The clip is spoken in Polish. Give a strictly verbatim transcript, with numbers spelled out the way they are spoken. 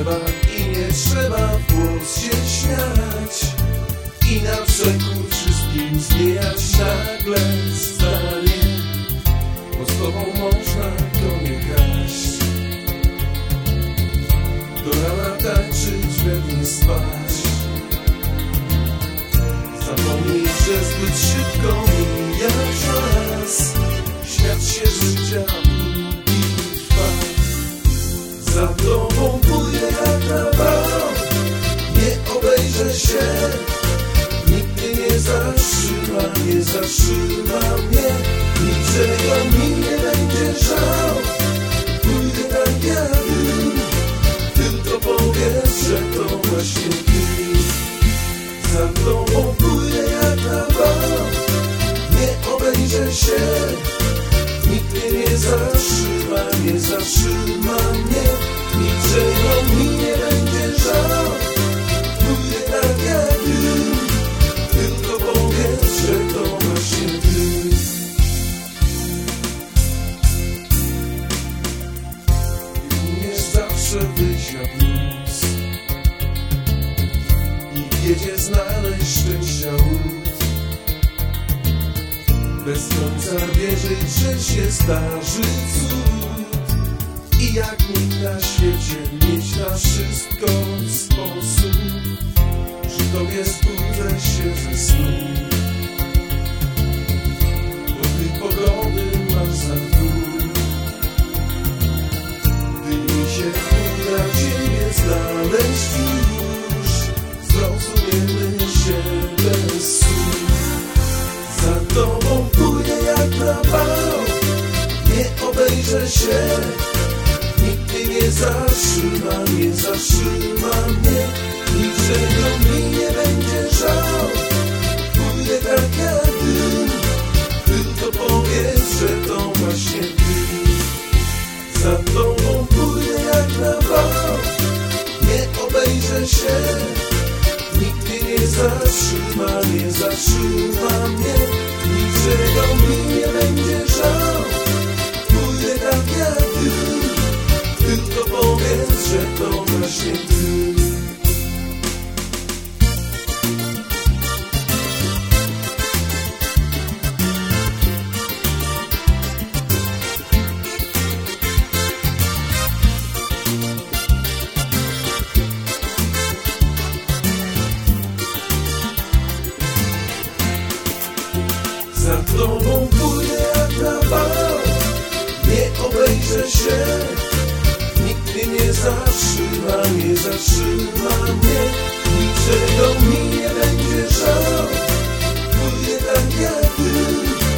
trzeba i nie trzeba w głos się śmiać i na przekór wszystkim zmieniać nagle zdanie, bo z tobą można to nie kraść. Do rana tańczyć, pewnie spać. Zapomnij, że zbyt szybko mija czas. Świat się życia lubi trwać. Za tobą pójdę jak na bal. Nie obejrzę się. Nikt mnie nie zatrzyma, nie zatrzyma mnie. Niczego mi nie będzie żal. Pójdę tak jak ty. Tylko powiedz, że to właśnie ty. Za tobą pójdę jak na bal. Nie obejrzę się. Nikt mnie nie zatrzyma, nie zatrzyma mnie. Niczego mi nie będzie żal. Pójdę tak jak ty. Tylko powiedz, że to właśnie ty. Nie zawsze wyjść na plus i wiedzie znaleźć szczęścia łód. Bez końca wierzyć, że się zdarzy cud. I jak nikt na świecie mieć na wszystko sposób. Przy tobie zbudzę się ze snu, bo ty pogody masz za dwóch. Gdy mi się uda ciebie znaleźć już, zrozumiemy się bez słów. Za tobą pójdę jak na bal. Nie obejrzę się. Nikt mnie nie zatrzyma, nie zatrzyma mnie. Niczego mi nie będzie żal. Pójdę tak jak ty. Tylko powiedz, że to właśnie ty. Za tobą pójdę jak na bal. Nie obejrzę się. Nikt mnie nie zatrzyma, nie zatrzyma mnie. Niczego mi nie będzie żal. Pójdę tak jak ty. Tylko powiedz, że to właśnie ty. Za tobą pójdę jak na bal. Nie obejrzę się. Nikt mnie nie zatrzyma, nie zatrzyma mnie. Niczego mi nie będzie żal. Pójdę tak jak ty.